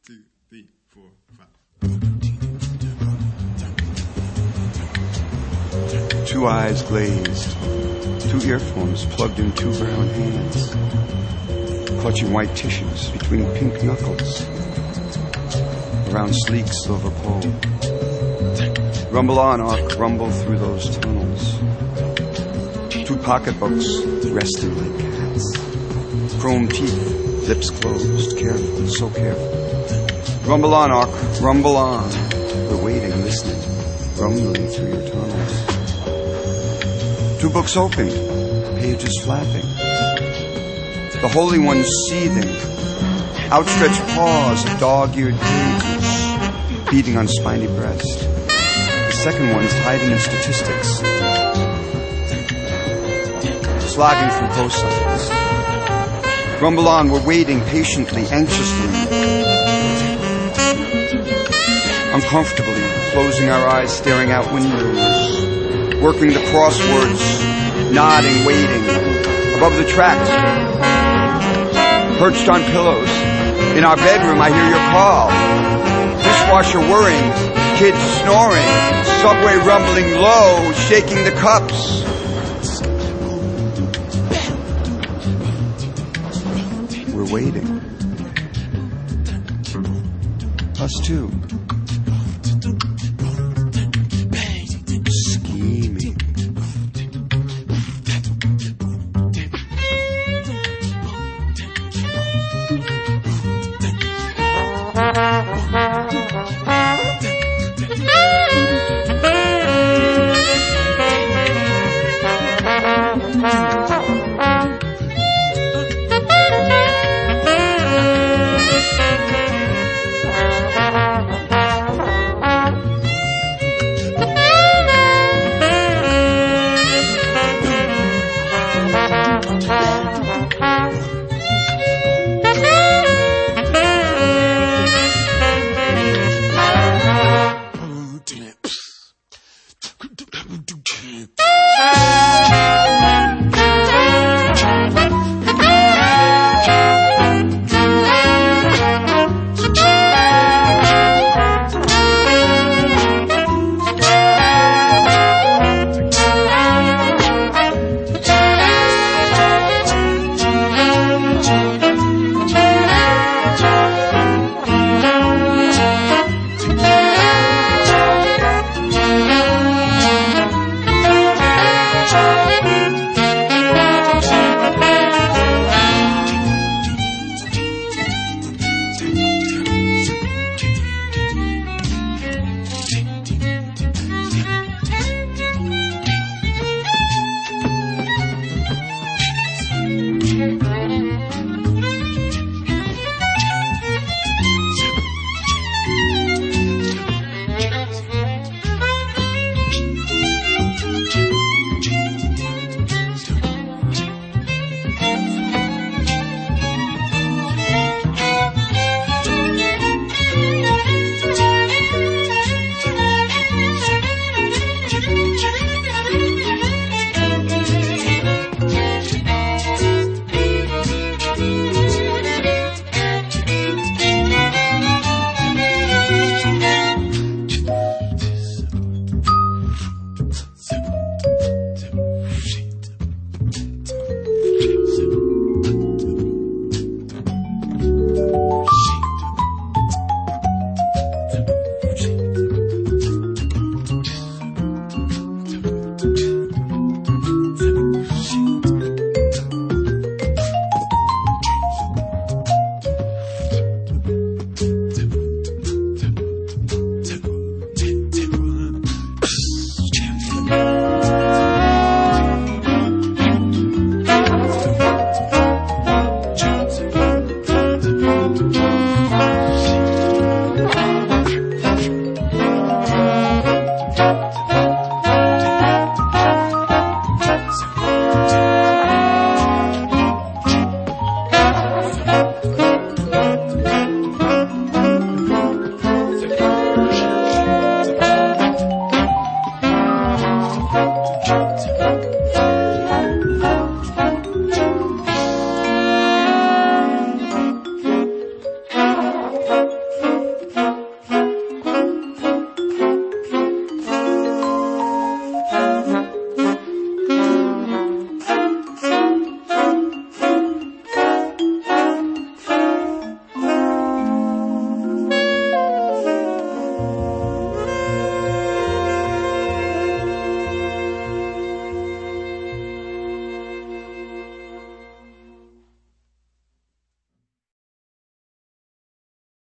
2, 3, 4, 5. Two eyes glazed, two earphones plugged in two brown hands, clutching white tissues between pink knuckles, around sleek silver pole. Rumble on, Ark, rumble through those tunnels. Two pocketbooks resting like cats, chrome teeth, lips closed, careful, so careful. Rumble on, Ark, rumble on. We're waiting, listening, rumbling through your tunnels. Two books opened, pages flapping. The Holy One's seething, outstretched paws of dog-eared pages, beating on spiny breast. The second one's hiding in statistics, slogging through cosines. Rumble on, we're waiting patiently, anxiously, uncomfortably, closing our eyes, staring out windows, working the crosswords, nodding, waiting, above the tracks, perched on pillows. In our bedroom, I hear your call. Dishwasher whirring, kids snoring, subway rumbling low, shaking the cups. We're waiting. Us too.